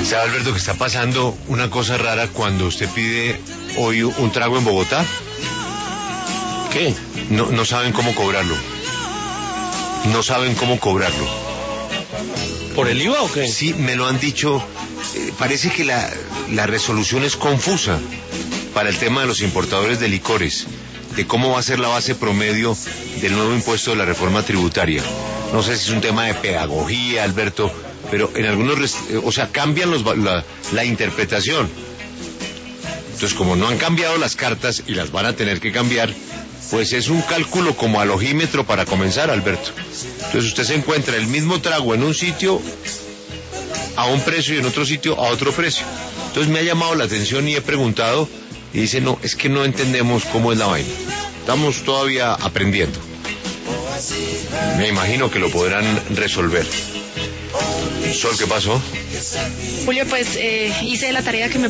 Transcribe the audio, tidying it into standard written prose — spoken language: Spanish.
¿Sabe, Alberto, que está pasando una cosa rara cuando usted pide hoy un trago en Bogotá? ¿Qué? No saben cómo cobrarlo. No saben cómo cobrarlo. ¿Por el IVA o qué? Sí, me lo han dicho. Parece que la resolución es confusa para el tema de los importadores de licores, de cómo va a ser la base promedio del nuevo impuesto de la reforma tributaria. No sé si es un tema de pedagogía, Alberto, pero en algunos, cambian la interpretación. Entonces, como no han cambiado las cartas y las van a tener que cambiar, pues es un cálculo como al ojímetro para comenzar, Alberto. Entonces usted se encuentra el mismo trago en un sitio a un precio y en otro sitio a otro precio. Entonces me ha llamado la atención y he preguntado y dice, no, es que no entendemos cómo es la vaina. Estamos todavía aprendiendo. Me imagino que lo podrán resolver. Sol, ¿qué pasó? Julio, pues hice la tarea que me